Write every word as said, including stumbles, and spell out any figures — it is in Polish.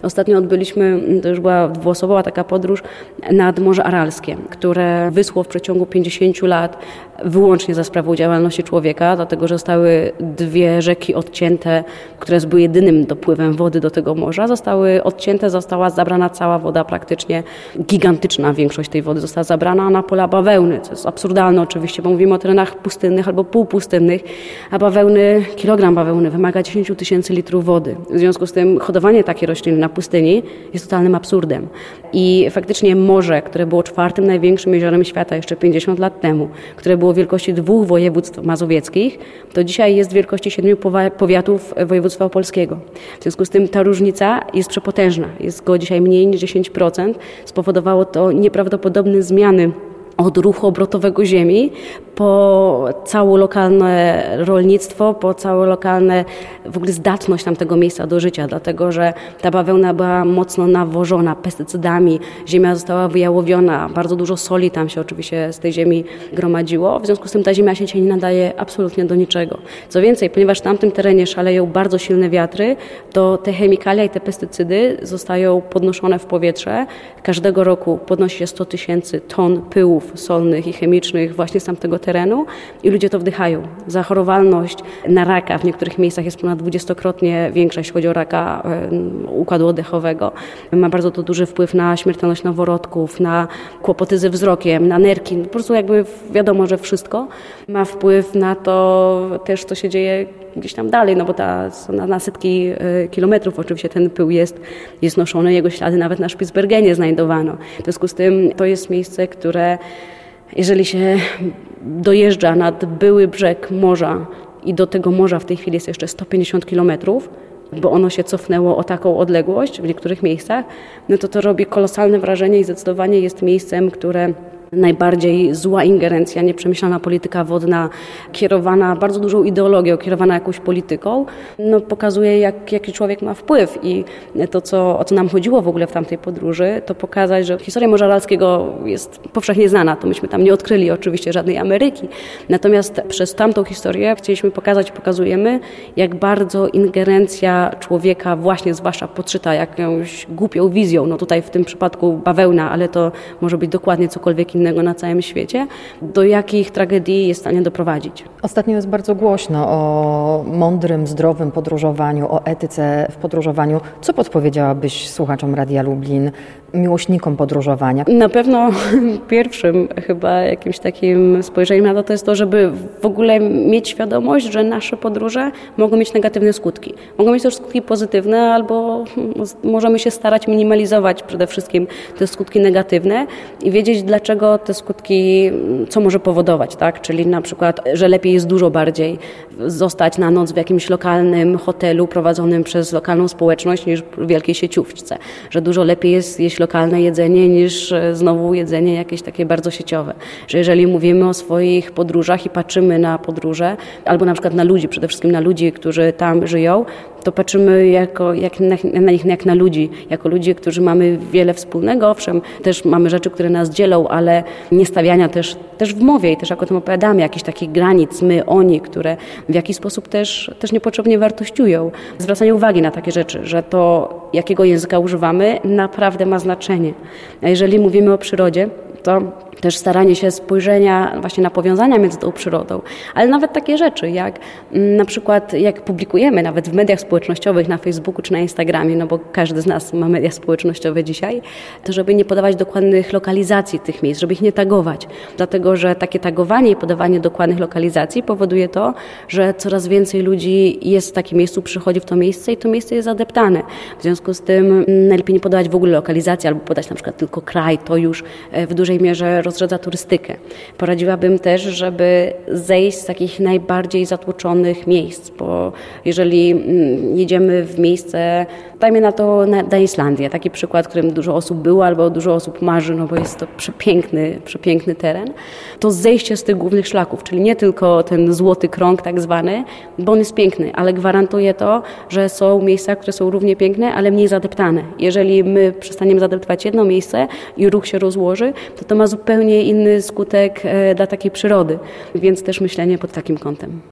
Ostatnio odbyliśmy, to już była dwuosobowa taka podróż nad Morze Aralskie, które wyschło w przeciągu pięćdziesięciu lat wyłącznie za sprawą działalności człowieka, dlatego że zostały dwie rzeki odcięte, które były jedynym dopływem wody do tego morza, zostały odcięte, została zabrana cała woda, praktycznie gigantyczna większość tej wody została zabrana na pola bawełny, co jest absurdalne oczywiście, bo mówimy o terenach pustynnych albo półpustynnych, a bawełny, kilogram bawełny wymaga dziesięć tysięcy litrów wody. W związku z tym hodowanie takiej rośliny na pustyni jest totalnym absurdem. I faktycznie morze, które było czwartym największym jeziorem świata jeszcze pięćdziesiąt lat temu, które było wielkości dwóch województw mazowieckich, to dzisiaj jest wielkości siedmiu powiatów województwa opolskiego. W związku z tym ta różnica jest przepotężna. Jest go dzisiaj mniej niż dziesięć procent. Spowodowało to nieprawdopodobne zmiany od ruchu obrotowego ziemi po całe lokalne rolnictwo, po całe lokalne w ogóle zdatność tamtego miejsca do życia, dlatego że ta bawełna była mocno nawożona pestycydami, ziemia została wyjałowiona, bardzo dużo soli tam się oczywiście z tej ziemi gromadziło, w związku z tym ta ziemia się dzisiaj nie nadaje absolutnie do niczego. Co więcej, ponieważ w tamtym terenie szaleją bardzo silne wiatry, to te chemikalia i te pestycydy zostają podnoszone w powietrze. Każdego roku podnosi się sto tysięcy ton pyłów solnych i chemicznych właśnie z tamtego terenu i ludzie to wdychają. Zachorowalność na raka w niektórych miejscach jest ponad dwudziestokrotnie większa, jeśli chodzi o raka układu oddechowego. Ma bardzo to duży wpływ na śmiertelność noworodków, na kłopoty ze wzrokiem, na nerki. Po prostu jakby wiadomo, że wszystko ma wpływ na to też, co się dzieje gdzieś tam dalej, no bo ta, na, na setki y, kilometrów oczywiście ten pył jest, jest noszony, jego ślady nawet na Spitsbergenie znajdowano. W związku z tym to jest miejsce, które jeżeli się dojeżdża nad były brzeg morza i do tego morza w tej chwili jest jeszcze sto pięćdziesiąt kilometrów, bo ono się cofnęło o taką odległość w niektórych miejscach, no to to robi kolosalne wrażenie i zdecydowanie jest miejscem, które najbardziej zła ingerencja, nieprzemyślana polityka wodna, kierowana bardzo dużą ideologią, kierowana jakąś polityką, no pokazuje, jak, jaki człowiek ma wpływ. I to, co, o co nam chodziło w ogóle w tamtej podróży, to pokazać, że historia Morza Aralskiego jest powszechnie znana. To myśmy tam nie odkryli oczywiście żadnej Ameryki. Natomiast przez tamtą historię chcieliśmy pokazać, pokazujemy, jak bardzo ingerencja człowieka właśnie, zwłaszcza podszyta jakąś głupią wizją, no tutaj w tym przypadku bawełna, ale to może być dokładnie cokolwiek innego na całym świecie, do jakich tragedii jest w stanie doprowadzić. Ostatnio jest bardzo głośno o mądrym, zdrowym podróżowaniu, o etyce w podróżowaniu. Co podpowiedziałabyś słuchaczom Radia Lublin, miłośnikom podróżowania? Na pewno pierwszym chyba jakimś takim spojrzeniem na to, to jest to, żeby w ogóle mieć świadomość, że nasze podróże mogą mieć negatywne skutki. Mogą mieć też skutki pozytywne, albo możemy się starać minimalizować przede wszystkim te skutki negatywne i wiedzieć, dlaczego te skutki, co może powodować, tak? Czyli na przykład, że lepiej jest dużo bardziej zostać na noc w jakimś lokalnym hotelu prowadzonym przez lokalną społeczność niż w wielkiej sieciówce. Że dużo lepiej jest jeść lokalne jedzenie niż znowu jedzenie jakieś takie bardzo sieciowe. Że jeżeli mówimy o swoich podróżach i patrzymy na podróże, albo na przykład na ludzi, przede wszystkim na ludzi, którzy tam żyją, to patrzymy jako, jak na, na nich jak na ludzi, jako ludzi, którzy mamy wiele wspólnego, owszem, też mamy rzeczy, które nas dzielą, ale nie stawiania też, też w mowie i też jak o tym opowiadamy, jakichś takich granic, my, oni, które w jakiś sposób też, też niepotrzebnie wartościują. Zwracanie uwagi na takie rzeczy, że to, jakiego języka używamy, naprawdę ma znaczenie. A jeżeli mówimy o przyrodzie, to też staranie się spojrzenia właśnie na powiązania między tą przyrodą, ale nawet takie rzeczy, jak na przykład jak publikujemy nawet w mediach społecznościowych, na Facebooku czy na Instagramie, no bo każdy z nas ma media społecznościowe dzisiaj, to żeby nie podawać dokładnych lokalizacji tych miejsc, żeby ich nie tagować, dlatego że takie tagowanie i podawanie dokładnych lokalizacji powoduje to, że coraz więcej ludzi jest w takim miejscu, przychodzi w to miejsce i to miejsce jest zadeptane. W związku z tym najlepiej nie podawać w ogóle lokalizacji albo podać na przykład tylko kraj, to już w dużej mierze rozrzedza turystykę. Poradziłabym też, żeby zejść z takich najbardziej zatłoczonych miejsc, bo jeżeli jedziemy w miejsce, dajmy na to na, na Islandię, taki przykład, w którym dużo osób było albo dużo osób marzy, no bo jest to przepiękny, przepiękny teren, to zejście z tych głównych szlaków, czyli nie tylko ten złoty krąg tak zwany, bo on jest piękny, ale gwarantuje to, że są miejsca, które są równie piękne, ale mniej zadeptane. Jeżeli my przestaniemy zadeptywać jedno miejsce i ruch się rozłoży, to to ma zupełnie inny skutek dla takiej przyrody, więc też myślenie pod takim kątem.